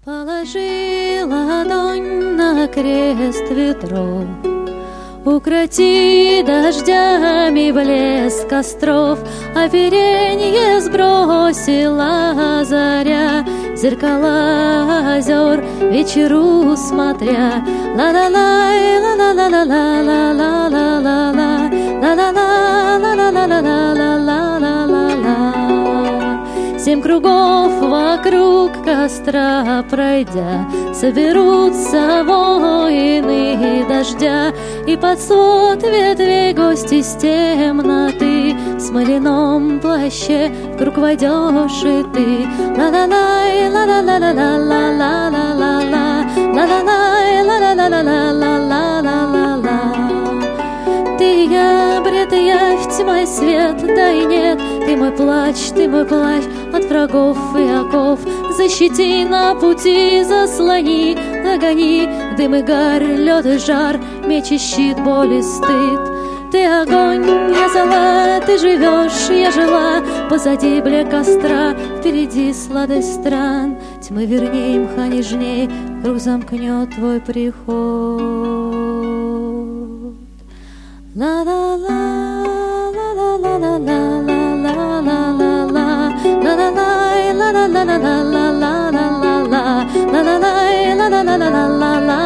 Положи ладонь на крест ветров, укроти дождями блеск костров, оперенье сбросила заря, зеркала озер вечеру смотря. Ла-ла-лай, ла-ла-ла-ла-ла-ла-ла-ла-ла, ла-ла-ла-ла-ла-ла-ла-ла-ла-ла. 7 кругов вокруг костра пройдя, соберутся воины дождя, и под свод ветвей гости с темноты в смоляном плаще вкруг войдешь и ты. Ла-ла-лай, ла-ла-ла-ла-ла-ла-ла-ла-ла, ла-ла-лай, ла-ла-ла-ла-ла-ла-ла-ла. Ты я, бред, явь, тьма и свет, да и нет. Ты мой плач от врагов и оков. Защити на пути, заслони, нагони дым и гарь, лед и жар, меч и щит, боль и стыд. Ты огонь, я зола, ты живешь, я жила. Позади блеск костра, впереди сладость стран. Тьмы верней, мха нежней, круг замкнет твой приход. La-la-la, la-la-la-la-la-la-la-la-la, la-la-la, la-la-la-la-la-la-la-la-la, la-la-la, la-la-la-la-la-la-la.